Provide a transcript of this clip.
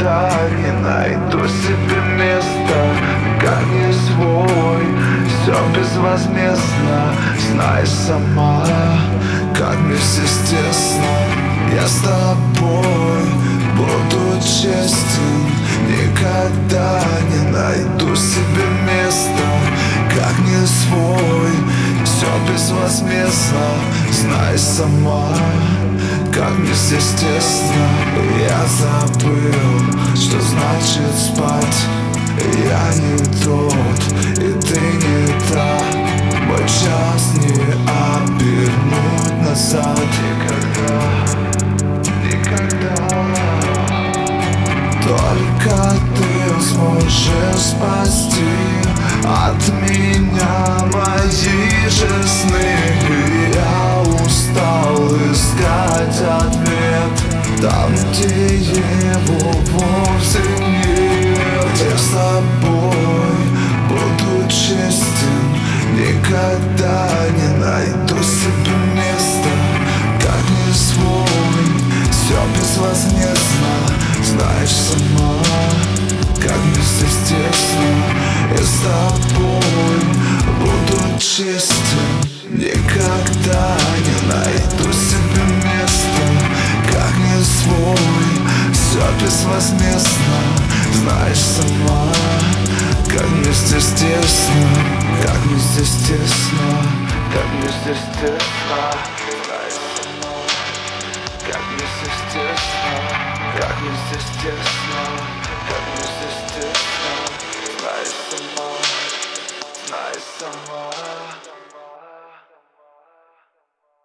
никогда не найду себе места, как не свой. Все безвозмездно, знай сама, как безестественно. Я с тобой буду честен, никогда не найду себе места, как не свой. Все безвозмездно, знай сама, как естественно. Я забыл, что значит спать. Я не тот, и ты не та. Мой час не обернуть назад. Никогда только ты сможешь спасти от меня мои же сны. И я устал искать ответ там, где его вовсе нет. Я с тобой буду честен, никогда не найду себе места, как не свой. Все безвозмездно, знаешь сама, как безестественно. Я с тобой буду честен, никогда не найду себе места, как не свой. Все безвозмездно, знаешь сама, как безестественно, как безестественно, как безестественно. Знаешь сама, как безестественно, как безестественно, как безестественно. Знаешь сама, знаешь сама.